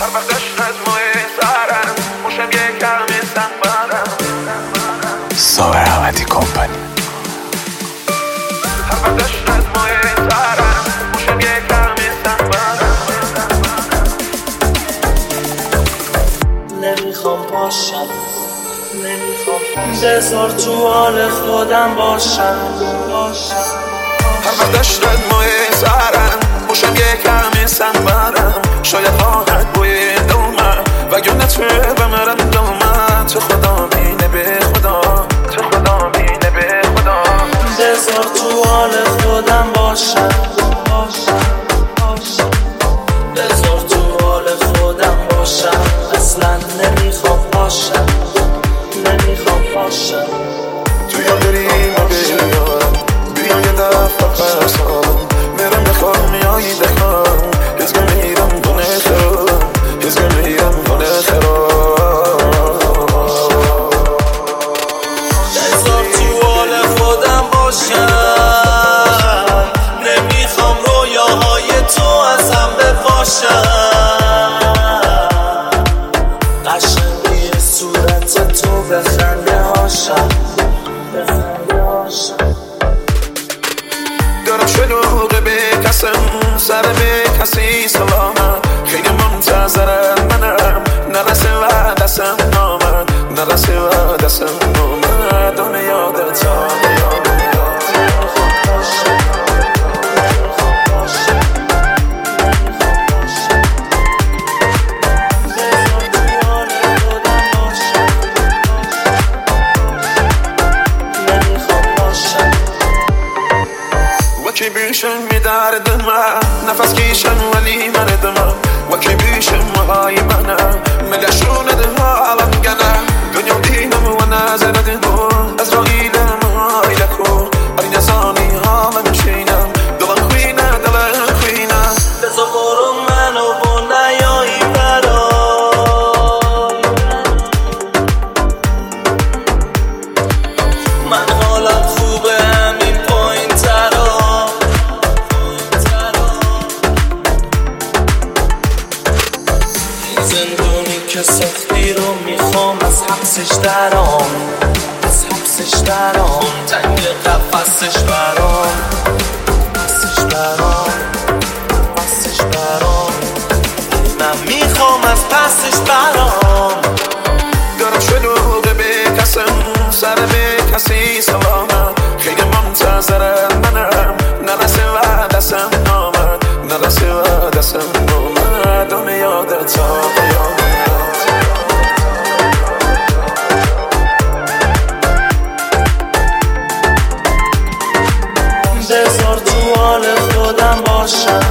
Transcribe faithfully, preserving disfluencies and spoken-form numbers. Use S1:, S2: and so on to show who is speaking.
S1: هر وقتش از موی سرم موشم یه کمی سنبرم
S2: صابر احمدی کمپانی.
S1: هر وقتش از موی سرم موشم یه کمی سنبرم
S3: نمیخوام باشم، نمیخوام بذار تو حال خودم باشم.
S1: هر وقتش از موی سرم موشم یه کمی سنبرم شاید خواهد بوی دومم وگرنه تو بمرم دومم تو خدا بینه به خدا تو خدا بینه به خدا
S3: بذار تو حال خودم باشم. بذار تو حال خودم باشم. اصلا نمیخوام باشم، نمیخوام باشم.
S1: تو یا بریم و بیارم بیا یه دفعه قرصم میرم بخوام میایی دخوام هزگه میرم دونه خرام هزگه میرم دونه خرام
S3: بذار تو حال خودم باشم. نمیخوام رویاهای تو ازم بپاشم. قشنگی صورت تو بخنده هاشم، بخنده هاشم.
S1: دارم شلوغه به کسم سر به کسی سلامم خیلی منتظرم منم نرسه و دستم نامد نرسه و دستم نامد دانه یادت وکی بیشم میدردم نفس کشم ولی من دمم وکی بیشم های منم مگشون ده حالم گنم دنیا دینم و نظر دینم از رایلم های لکو اری نزانی حالم شینم دلم خوینه دلم خوینه
S3: بذار برو منو با نیایی برای من حالم خوبه همین پایین ترا این زندونی که سختی رو میخوام از حبسش درام از حبسش درام تنگ قفصش برام قفصش برام قفصش برام من میخوام از پسش برام
S1: دارم شلوغه به کسم سر به کسی سلامم خیلی منتظرم منم نرسه و دستم نامد نرسه و دستم نامد دانه یادت
S3: بذار تو حال خودم باشم.